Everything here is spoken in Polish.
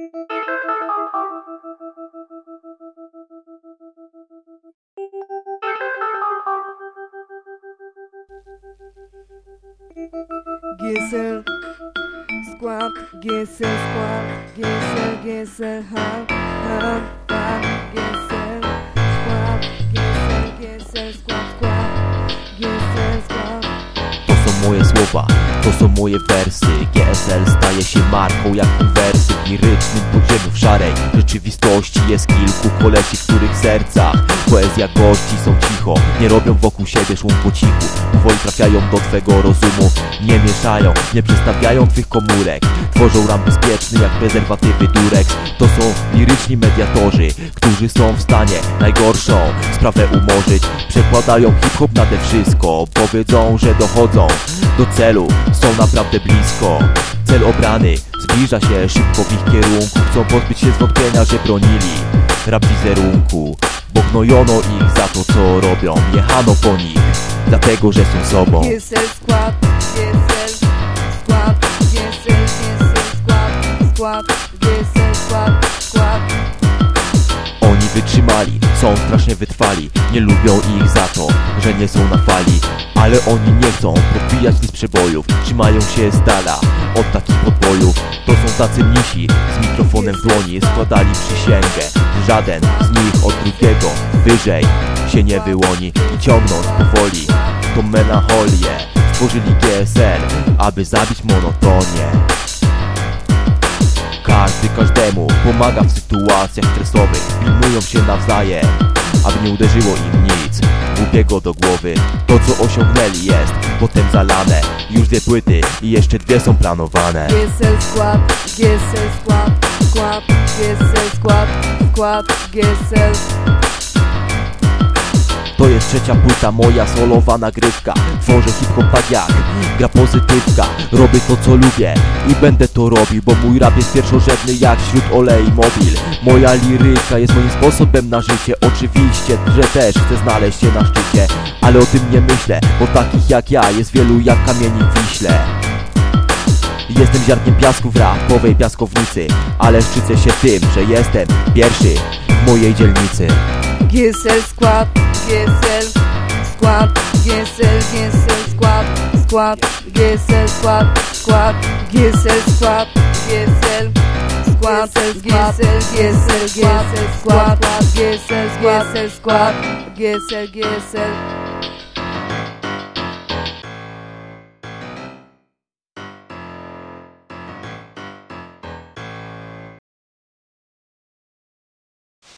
GSL skład, GSL skład, GSL ha, GSL skład, GSL skład, GSL skład. To są moje słowa, to są moje wersy. GSL staje się marką jak konwersy. W lirycznym podziemiu w szarej rzeczywistości jest kilku kolesi, w których sercach poezja gości. Są cicho, nie robią wokół siebie szum po cichu. Powoli trafiają do twego rozumu, nie mieszają, nie przestawiają twych komórek. Tworzą ram bezpieczny jak prezerwatywy Durex. To są liryczni mediatorzy, którzy są w stanie najgorszą sprawę umorzyć. Przekładają hip-hop nade wszystko, bo wiedzą, że dochodzą do celu, są naprawdę blisko. Cel obrany zbliża się szybko w ich kierunku. Chcą pozbyć się zwątpienia, że bronili rap wizerunku, bo gnojono ich za to, co robią. Jechano po nich, dlatego, że są sobą. GSL skład, GSL skład, GSL skład, GSL skład. Oni wytrzymali, są strasznie wytrwali. Nie lubią ich za to, że nie są na fali. Ale oni nie chcą podbijać nic przebojów. Trzymają się z dala od takich podbojów. To są tacy mnisi z mikrofonem w dłoni. Składali przysięgę, żaden z nich od drugiego wyżej się nie wyłoni. I ciągnąc powoli tą melancholię, stworzyli GSL, aby zabić monotonię. Każdy każdemu pomaga w sytuacjach stresowych. Pilnują się nawzajem, aby nie uderzyło im nic głupiego do głowy. To, co osiągnęli, jest potem zalane. Już 2 płyty i jeszcze 2 są planowane. GSL skład, GSL skład, GSL skład, GSL. To jest 3. płyta, moja solowa nagrywka. Tworzę hip-hop tak jak gra pozytywka. Robię to, co lubię i będę to robił, bo mój rap jest pierwszorzędny jak wśród olei mobil. Moja liryka jest moim sposobem na życie. Oczywiście, że też chcę znaleźć się na szczycie, ale o tym nie myślę, bo takich jak ja jest wielu jak kamieni w Wiśle. Jestem ziarnkiem piasku w rapowej piaskownicy, ale szczycę się tym, że jestem pierwszy w mojej dzielnicy. GSL skład, GSL skład, GSL skład, GSL skład, GSL skład, GSL skład, GSL skład, GSL skład, GSL skład, GSL.